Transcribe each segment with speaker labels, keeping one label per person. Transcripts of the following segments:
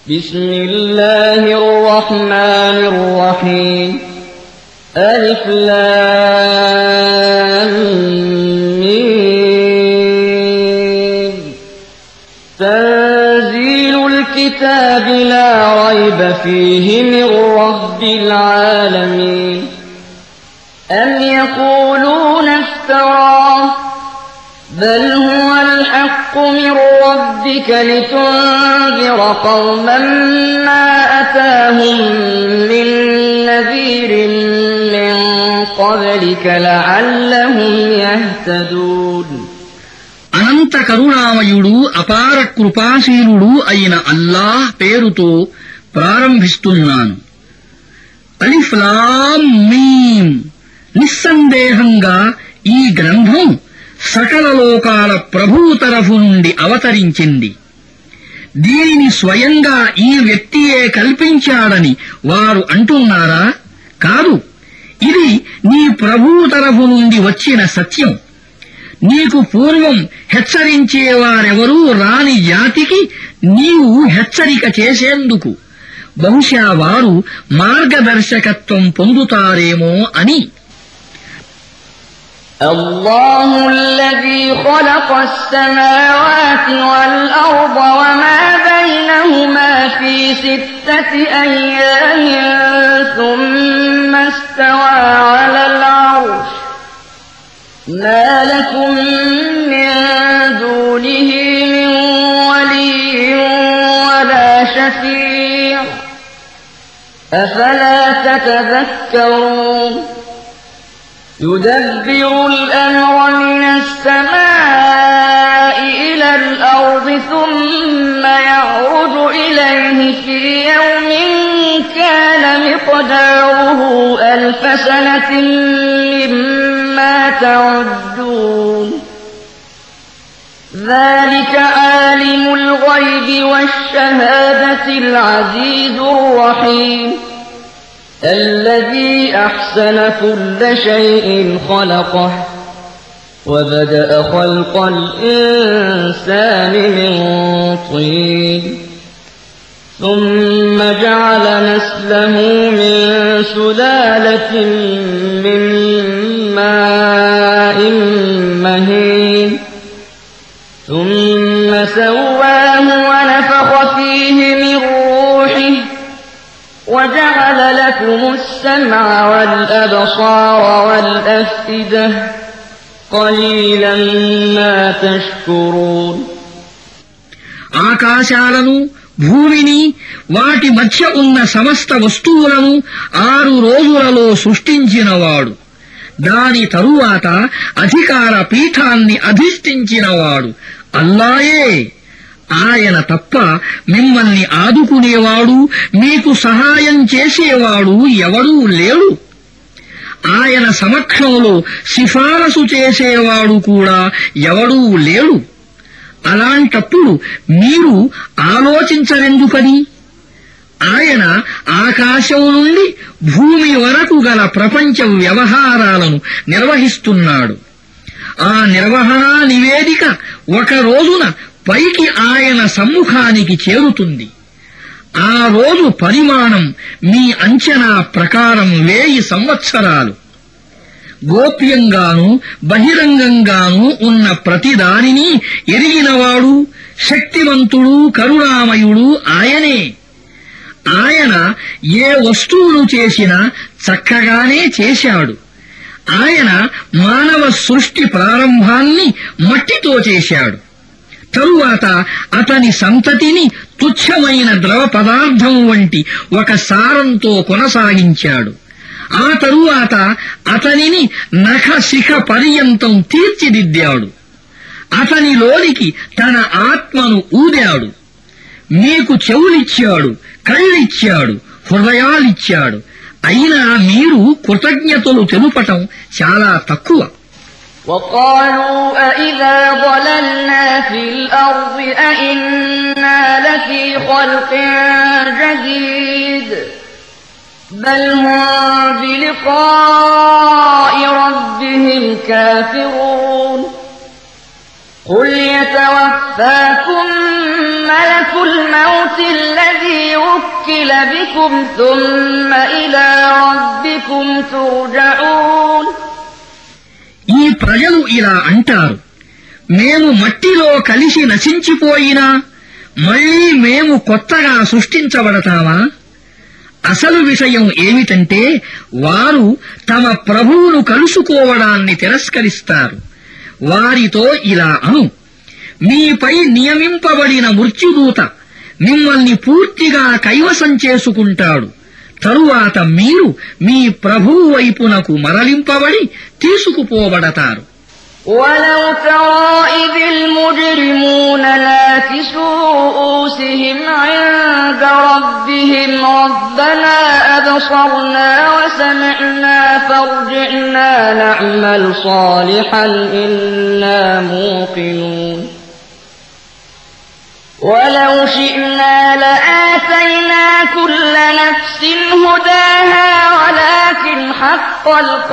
Speaker 1: بسم الله الرحمن الرحيم ألف لام ميم تنزيل الكتاب لا ريب فيه من رب العالمين أم يقولون افتراه بل هو الحق من ربك لتنذر قوما ما أتاهم من نذير من قبلك لعلهم يهتدون
Speaker 2: అనంత కరుణామయుడు అపార కృపాశీలుడు అయిన అల్లాహ్ పేరుతో ప్రారంభిస్తున్నాను. అలిఫ్ లామ్ మీమ్. నిస్సందేహంగా ఈ గ్రంథం సకల లోకాల ప్రభువు తరఫు నుండి అవతరించింది. దీనిని స్వయంగా ఈ వ్యక్తియే కల్పించాడని వారు అంటున్నారా? కాదు, ఇది నీ ప్రభువు తరఫు నుండి వచ్చిన సత్యం. నీకు పూర్వం హెచ్చరించేవారెవరూ రాని జాతికి నీవు హెచ్చరిక చేసేందుకు బహుశా వారు మార్గదర్శకత్వం పొందుతారేమో అని.
Speaker 1: الله الذي خلق السماوات والأرض وما بينهما في 6 أيام ثم استوى على العرش ما لكم من دونه من ولي ولا شفيع أفلا تتذكرون يدبر الأمر من السماء إلى الأرض ثم يعرج إليه في يوم كان مقداره 1000 سنة مما تعدون ذلك عالم الغيب والشهادة العزيز الرحيم الذي أحسن كل شيء خلقه وبدأ خلق الإنسان من طين ثم جعل نسله من سلالة من ماء مهين ثم سواه ونفخ فيه من روحه وجعل لكم السمع والأبصار والأفئدة قليلا ما تشكرون
Speaker 2: ఆకాశాలను భూమిని వాటి మధ్య ఉన్న సమస్త వస్తువులను 6 రోజులలో సృష్టించినవాడు, దాని తరువాత అధికార పీఠాన్ని అధిష్ఠించినవాడు అల్లాయే. ఆయన తప్ప మిమ్మల్ని ఆదుకునేవాడు, మీకు సహాయం చేసేవాడు ఎవడూ లేడు. ఆయన సమక్షంలో సిఫారసు చేసేవాడు కూడా ఎవడూ లేడు. అలాంటప్పుడు మీరు ఆలోచించరెందుకని? ఆయన ఆకాశం నుండి భూమి వరకు గల ప్రపంచ వ్యవహారాలను నిర్వహిస్తున్నాడు. ఆ నిర్వహణా నివేదిక ఒక రోజున పైకి ఆయన సమ్ముఖానికి చేరుతుంది. ఆ రోజు పరిమాణం మీ అంచనా ప్రకారం 1000 సంవత్సరాలు. గోప్యంగానూ బహిరంగంగానూ ఉన్న ప్రతిదానిని ఎరిగినవాడు, శక్తివంతుడు, కరుణామయుడు ఆయనే. ఆయన ఏ వస్తువును చేసినా చక్కగానే చేశాడు. ఆయన మానవ సృష్టి ప్రారంభాన్ని మట్టితో చేశాడు. తరువాత అతని సంతతిని తుచ్చమైన ద్రవ పదార్థం వంటి ఒక సారంతో కొనసాగించాడు. ఆ తరువాత అతనిని నఖశిఖ పర్యంతం తీర్చిదిద్దాడు. అతనిలోనికి తన ఆత్మను ఊదాడు. మీకు చెవులిచ్చాడు, కళ్ళిచ్చాడు, హృదయాలిచ్చాడు. అయినా మీరు కృతజ్ఞతలు తెలుపటం చాలా తక్కువ.
Speaker 1: وقالوا أإذا ضللنا في الأرض أإنا لفي خلق جديد بل هم بلقاء ربهم كافرون قل يتوفاكم ملك الموت الذي يُوَكِّلَ بِكُمْ ثُمَّ إِلَى رَبِّكُمْ تُرْجَعُونَ
Speaker 2: ఈ ప్రజలు ఇలా అంటారు, మేము మట్టిలో కలిసి నశించిపోయినా మళ్లీ మేము కొత్తగా సృష్టించబడతామా? అసలు విషయం ఏమిటంటే వారు తమ ప్రభువును కలుసుకోవడాన్ని తిరస్కరిస్తారు. వారితో ఇలా అను, మీపై నియమింపబడిన మృత్యుదూత మిమ్మల్ని పూర్తిగా కైవసం చేసుకుంటాడు. తరువాత మీరు మీ ప్రభువు వైపునకు మరలింపబడి తీసుకుపోబడతారు.
Speaker 1: وَلَوْ تَرَىٰ إِذِ الْمُجْرِمُونَ نَاكِسُو رُءُوسِهِمْ عِندَ رَبِّهِمْ رَبَّنَا أَبْصَرْنَا وَسَمِعْنَا فَارْجِعْنَا نَعْمَلْ صَالِحًا إِنَّا مُوقِنُونَ وَلَوْ شِئْنَا لَآتَيْنَا كُلَّ نَفْسٍ هُدَاهَا وَلَكِنْ حَقَّ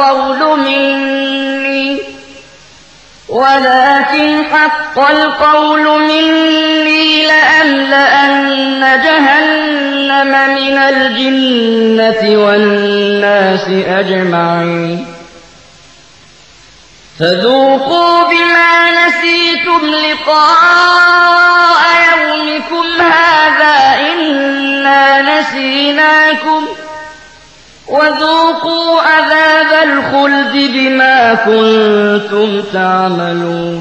Speaker 1: الْقَوْلُ مِنِّي لَأَمْلَأَنَّ جَهَنَّمَ مِنَ الْجِنَّةِ وَالنَّاسِ أَجْمَعِينَ فَذُوقُوا بِمَا نَسِيتُمْ لِقَاءَ يَوْمِكُمْ هَٰذَا إِنَّا نَسِينَاكُمْ وَذُوقُوا عَذَابَ الْخُلْدِ بِمَا كُنتُمْ تَعْمَلُونَ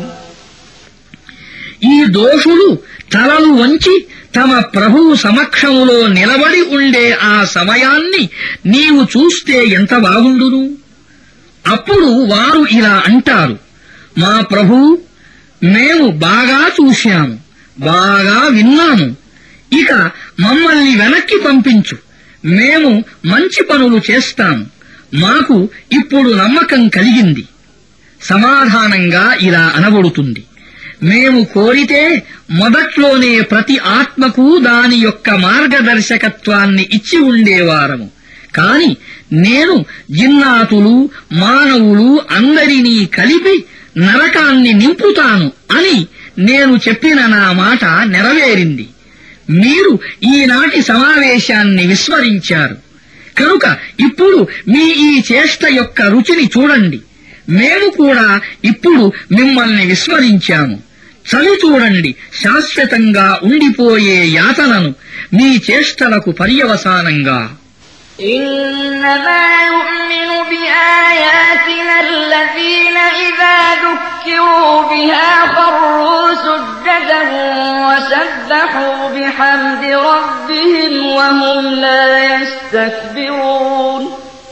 Speaker 2: ఈ దోషులు తలలు వంచి తమ ప్రభువు సమక్షములో నిలబడి ఉండే ఆ సమయాన్ని నీవు చూస్తే ఎంత బాగుండును. అప్పుడు వారు ఇలా అంటారు, మా ప్రభువు, మేము బాగా చూశాము, బాగా విన్నాము, ఇక మమ్మల్ని వెనక్కి పంపించు, మేము మంచి పనులు చేస్తాము, మాకు ఇప్పుడు నమ్మకం కలిగింది. సమాధానంగా ఇలా అనబడుతుంది, మేము కోరితే మొదట్లోనే ప్రతి ఆత్మకు దాని యొక్క మార్గదర్శకత్వాన్ని ఇచ్చి ఉండేవారము. కాని నేను జిన్నాతులు మానవులు అందరినీ కలిపి నరకాన్ని నింపుతాను అని నేను చెప్పిన నా మాట నెరవేరింది. మీరు ఈనాటి సమావేశాన్ని విస్మరించారు కనుక ఇప్పుడు మీ ఈ చేష్ట యొక్క రుచిని చూడండి. మేము కూడా ఇప్పుడు మిమ్మల్ని విస్మరించాము. చవి చూడండి శాశ్వతంగా ఉండిపోయే యాతనను మీ చేష్టలకు పర్యవసానంగా.
Speaker 1: إنما يؤمن بآياتنا الذين إذا ذكروا بها خروا سجدا وسبحوا بحمد ربهم وهم لا يستكبرون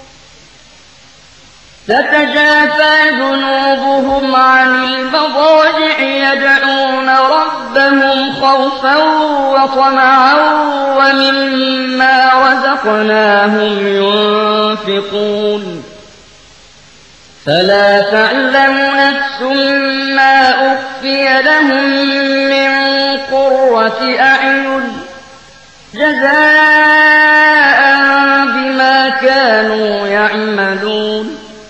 Speaker 1: تتجافى جنوبهم عن المضاجع يدعون ربهم خوفا وطمعا ومما رزقناهم ينفقون فلا تعلم نفس ما أخفي لهم من قرة أعين جزاء بما كانوا يعملون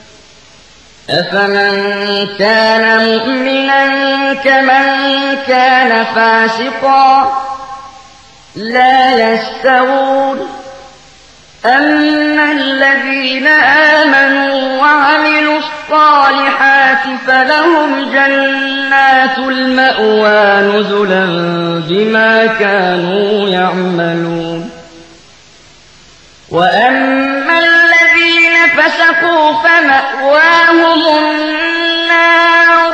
Speaker 1: أفمن كان مؤمنا كمن كان فاسقا لا يستوون أما الذين آمنوا وعملوا الصالحات فلهم جنات المأوى نزلا بما كانوا يعملون وأما الذين فسقوا فمأواهم النار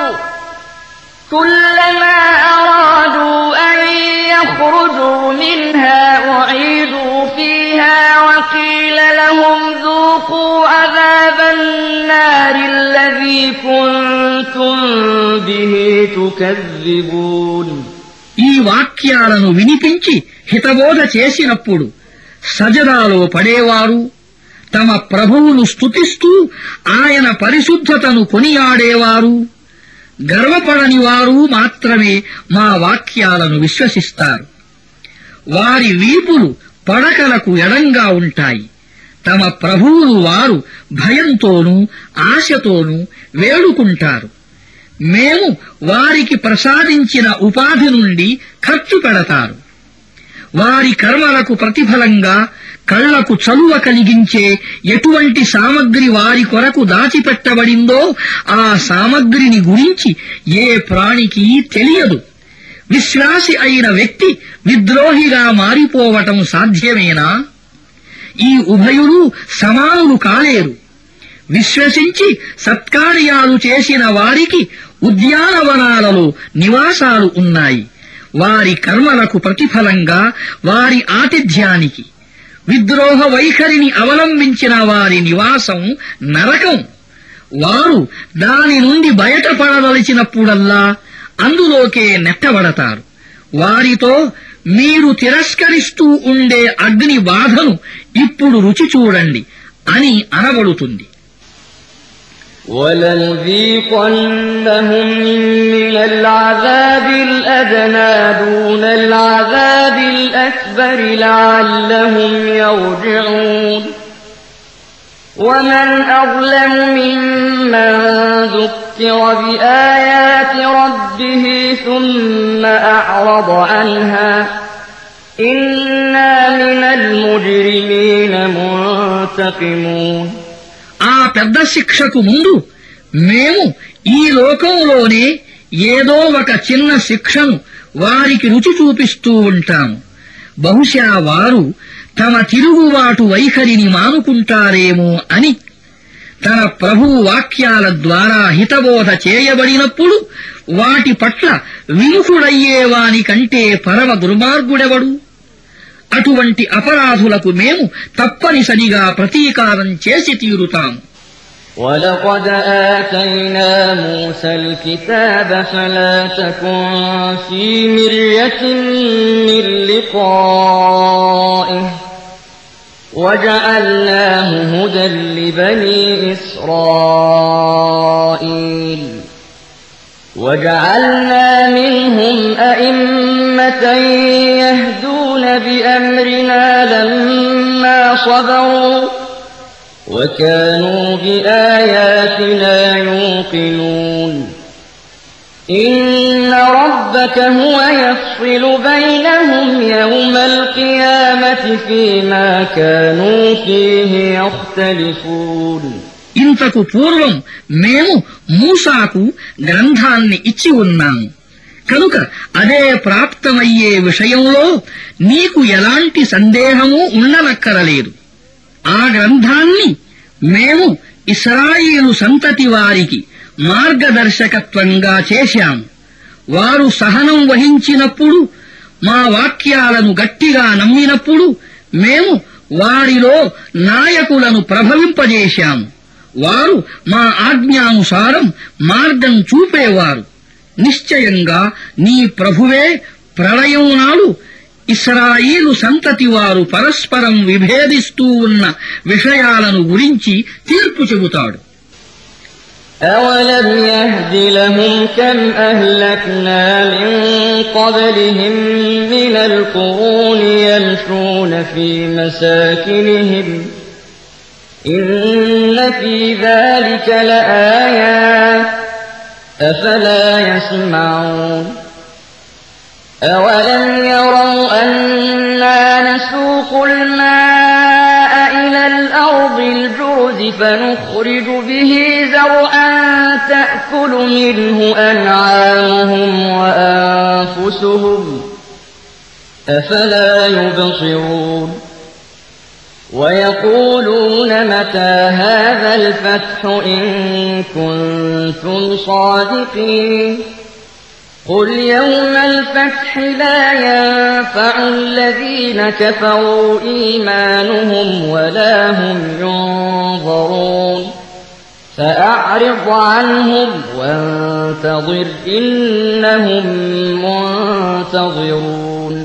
Speaker 1: كلما أرادوا أن يخرجوا منها أعيدوا فيها وقيل لهم ذوقوا عذاب النار الذي كنتم به تكذبون
Speaker 2: ఈ వాక్యాలను వినిపించి హితబోధ చేసినప్పుడు సజదాలో పడేవారు, తమ ప్రభువును స్తుతిస్తూ ఆయన పరిశుద్ధతను కొనియాడేవారు, గర్వపడని వారు మాత్రమే మా వాక్యాలను విశ్వసిస్తారు. వారి వీపులు పడకలకు ఎడంగా ఉంటాయి. తమ ప్రభువును వారు భయంతోనూ ఆశతోనూ వేడుకుంటారు. మేము వారికి ప్రసాదించిన ఉపాధి నుండి ఖర్చు పెడతారు. వారి కర్మలకు ప్రతిఫలంగా కళ్లకు చలువ కలిగించే ఎటువంటి సామగ్రి వారి కొరకు దాచిపెట్టబడిందో ఆ సామగ్రిని గురించి ఏ ప్రాణికి తెలియదు. విశ్వాసి అయిన వ్యక్తి విద్రోహిగా మారిపోవటం సాధ్యమేనా? ఈ ఉభయులు సమానులు కాలేరు. విశ్వసించి సత్కార్యాలు చేసిన వారికి ఉద్యానవనాలలో నివాసాలు ఉన్నాయి. వారి కర్మలకు ప్రతిఫలంగా వారి ఆతిథ్యానికి. విద్రోహ వైఖరిని అవలంబించిన వారి నివాసం నరకం. వారు దాని నుండి బయటపడదలిచినప్పుడల్లా అందులోకే నెట్టబడతారు. వారితో మీరు తిరస్కరిస్తూ ఉండే అగ్ని బాధను ఇప్పుడు రుచి చూడండి అని అనబడుతుంది.
Speaker 1: وَلَنُذِيقَنَّهُم مِّنَ الْعَذَابِ الْأَدْنَىٰ دُونَ الْعَذَابِ الْأَكْبَرِ لَعَلَّهُمْ يَرْجِعُونَ وَمَنْ أَظْلَمُ مِمَّن ذُكِّرَ بِآيَاتِ رَبِّهِ ثُمَّ أَعْرَضَ عَنْهَا إِنَّا مِنَ الْمُجْرِمِينَ مُنتَقِمُونَ.
Speaker 2: ఆ పెద్ద శిక్షకు ముందు మేము ఈ లోకంలోనే ఏదో ఒక చిన్న శిక్షను వారికి రుచి చూపిస్తూ ఉంటాము. బహుశా వారు తమ తిరుగుబాటు వైఖరిని మానుకుంటారేమో అని. తన ప్రభువు వాక్యాల ద్వారా హితబోధ చేయబడినప్పుడు వాటి పట్ల విముఖుడయ్యేవాని కంటే పరమ దుర్మార్గుడెవడు? అటువంటి అపరాధులకు మేము తప్పనిసరిగా ప్రతీకారం చేసి తీరుతాము.
Speaker 1: وَلَقَدْ آتَيْنَا مُوسَى الْكِتَابَ فَلَا تَكُن فِي مِرْيَةٍ مِّن لِّقَائِهِ وَجَعَلْنَاهُ هُدًى لِّبَنِي إِسْرَائِيلَ وَجَعَلْنَا مِنْهُمْ أَئِمَّةً يَهْدُونَ بِأَمْرِنَا لَمَّا صَبَرُوا وَكَانُوا بِآيَاتِنَا يُوقِنُونَ. إِنَّ رَبَّكَ هُوَ يَفْصِلُ بَيْنَهُمْ يَوْمَ الْقِيَامَةِ فِيمَا كَانُوا فِيهِ يَخْتَلِفُونَ.
Speaker 2: ఇంతకు పూర్వం మేము మూసాకు గ్రంథాన్ని ఇచ్చి ఉన్నాము కనుక అదే ప్రాప్తమయ్యే విషయంలో నీకు ఎలాంటి సందేహమూ ఉండనక్కరలేదు. ఆ గ్రంథాన్ని మేము ఇశ్రాయేలు సంతతి వారికి మార్గదర్శకత్వంగా చేశాము. వారు సహనం వహించినప్పుడు, మా వాక్యాలను గట్టిగా నమ్మినప్పుడు మేము వారిలో నాయకులను ప్రభవింపజేశాము. వారు మా ఆజ్ఞానుసారం మార్గం చూపేవారు. నిశ్చయంగా నీ ప్రభువే ప్రళయం నాడు ఇశ్రాయేలు సంతతి వారు పరస్పరం విభేదిస్తూ ఉన్న విషయాలను గురించి తీర్పు చెబుతాడు.
Speaker 1: أَوَلَمْ يَهْدِ لَهُمْ كَمْ أَهْلَكْنَا مِن قَبْلِهِم مِّنَ الْقُرُونِ يَمْشُونَ فِي مَسَاكِنِهِمْ إِنَّ فِي ذَلِكَ لَآيَاتٍ أَفَلَا يَسْمَعُونَ أَوَلَمْ يَرَوْا أَنَّا نَسُوقُ الْمَاءَ إِلَى الْأَرْضِ الْجُرُزِ فَنُخْرِجُ بِهِ زَرْعًا تَأْكُلُ مِنْهُ أَنْعَامُهُمْ وَأَنفُسُهُمْ أَفَلَا يُبْصِرُونَ وَيَقُولُونَ مَتَى هَذَا الْفَتْحُ إِن كُنتُمْ صَادِقِينَ قُلْ يَوْمَ الْفَتْحِ لَا يَنفَعُ الَّذِينَ كَفَرُوا إِيمَانُهُمْ وَلَا هُمْ يُنظَرُونَ فَأَعْرِضْ عَنْهُمْ وَانتَظِرْ إِنَّهُمْ مُنتَظِرُونَ.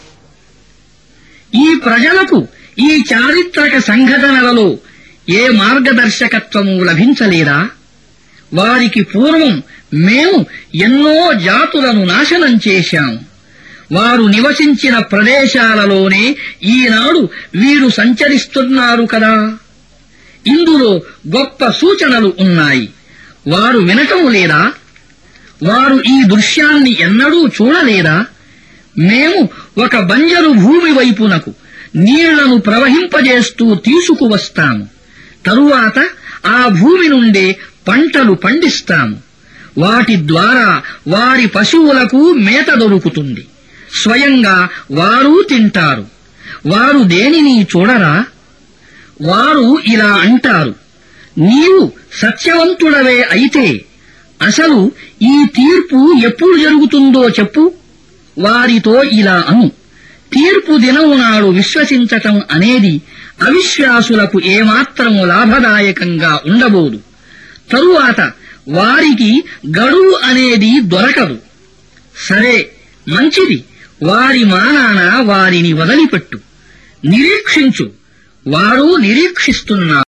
Speaker 2: ఈ ప్రజలకు ఈ చారిత్రక సంఘటనలలో ఏ మార్గదర్శకత్వము లభించలేదా? వారికి పూర్వం మేము ఎన్నో జాతులను నాశనం చేశాము. వారు నివసించిన ప్రదేశాలలోనే ఈనాడు వీరు సంచరిస్తున్నారు కదా. ఇందులో గొప్ప సూచనలు ఉన్నాయి. వారు వినటం లేదా? వారు ఈ దృశ్యాన్ని ఎన్నడూ చూడలేదా? మేము ఒక బంజరు భూమి వైపునకు నీళ్లను ప్రవహింపజేస్తూ తీసుకువస్తాము. తరువాత ఆ భూమి నుండే పంటలు పండిస్తాము. వాటి ద్వారా వారి పశువులకు మేత దొరుకుతుంది. స్వయంగా వారు తింటారు. వారు దేనిని చూడరా? వారు ఇలా అంటారు, నీవు సత్యవంతుడవే అయితే అసలు ఈ తీర్పు ఎప్పుడు జరుగుతుందో చెప్పు. వారితో ఇలా అను, తీర్పు దినము నాడు విశ్వసించటం అనేది అవిశ్వాసులకు ఏమాత్రము లాభదాయకంగా ఉండబోదు. తరువాత వారికి గడువు అనేది దొరకదు. సరే, మంచిది, వారి మానాన వారిని వదిలిపెట్టు. నిరీక్షించు, వారు నిరీక్షిస్తున్నారు.